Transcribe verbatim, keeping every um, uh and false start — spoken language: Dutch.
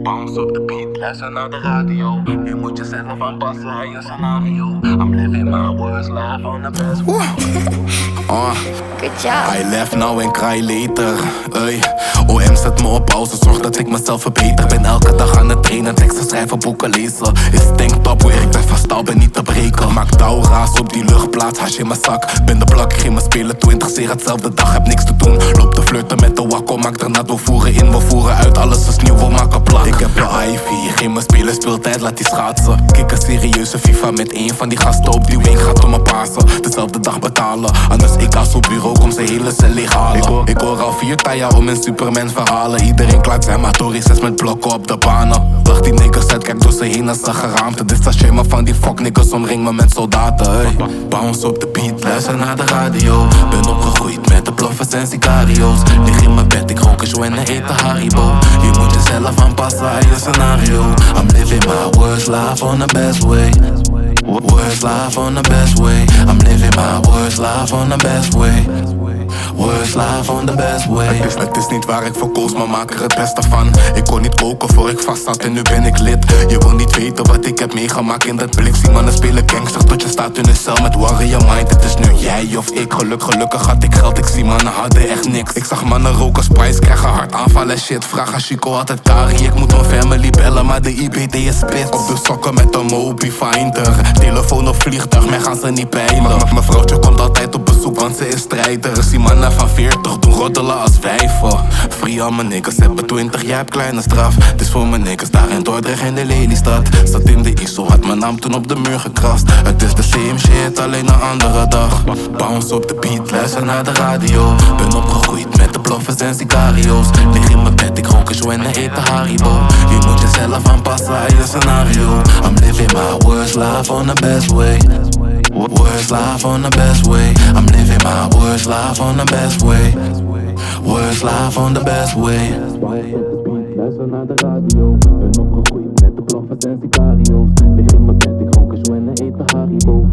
Bounce op de beat, luister naar de radio. Je moet jezelf aanpassen aan je scenario. I'm living my worst life on the best way. uh. Good job. I left now en cry later. Ey. O M zet me op pauze, zorg dat ik mezelf verbeter. Ben elke dag aan het trainen, teksten schrijven, boeken lezen. Is tanktop weer, ik ben vast touw, ben niet te breken. Maak touwraas op die luchtplaats, hash in mijn zak. Ben de plak, geen me spelen, twintig zeer hetzelfde dag, heb niks te doen. Loop te flirten met de wakko, maak daarna we voeren in, we voeren uit. Alles is nieuw, we maken plak. Ik heb een Ivy, geen me spelen, speeltijd, laat die schaatsen. Kijk een serieuze FIFA met een van die gasten op die wing, gaat om me pasen. Dezelfde dag betalen, anders ik als op bureau, kom ze hele cel leghalen. Ik hoor, ik hoor al vier taya om in Superman verhalen. Iedereen klaart zijn matories, zes met blokken op de banen. Lach die niggas uit, kijk door ze heen als ze geraamte. Distancieer me van die fuck niggas, omring me met soldaten. Hey. Bounce op de beat, luister naar de radio. Ben opgegroeid met de bluffers en sicario's. Lig in mijn bed, ik rook een joint en eet de Haribo. Je moet jezelf aanpassen aan je scenario. I'm living my worst life on the best way. Worst life on the best way. I'm living my worst life on the best way. Worst life on the best way. Het is, het is niet waar ik voor koos, maar maak er het beste van. Ik kon niet koken voor ik vast zat en nu ben ik lid. Je wil niet weten wat ik heb meegemaakt in dat blik. Zie mannen spelen gangster tot je staat in een cel met warrior mind. Het is nu jij of ik, geluk, gelukkig had ik geld. Ik zie mannen hadden echt niks. Ik zag mannen roken spice, krijgen hartaanvallen shit. Vraag aan Chico altijd Kari, ik moet mijn family bellen, maar de I B D is spits. Op de sokken met een Mobi Finder. Telefoon of vliegtuig, mij gaan ze niet peilen. Mijn vrouwtje komt altijd op bezoek, want ze is strijder. Zie mannen van veertig doen roddelen als wijven. Free al mijn niggas hebben twintig, jij hebt kleine straf. Het is voor mijn niggas daar in Dordrecht in de Lelystad. Zat in de I S O, had mijn naam toen op de muur gekrast. Het is de same shit, alleen een andere dag. Bounce op de beat, luister naar de radio. Ben opgegroeid met de bluffers en sicario's. Lig in mijn bed, ik rook een joint en eet de Haribo. Je moet jezelf aanpassen aan je scenario. I'm living my worst life on the best way. Worst life on the best way. I'm living my worst life on the best way. Worst life on the best way. Luister naar de radio. Ben opgegroeid met de bluffers en sicario's. Lig in mijn bed, ik rook een joint en eet de Haribo.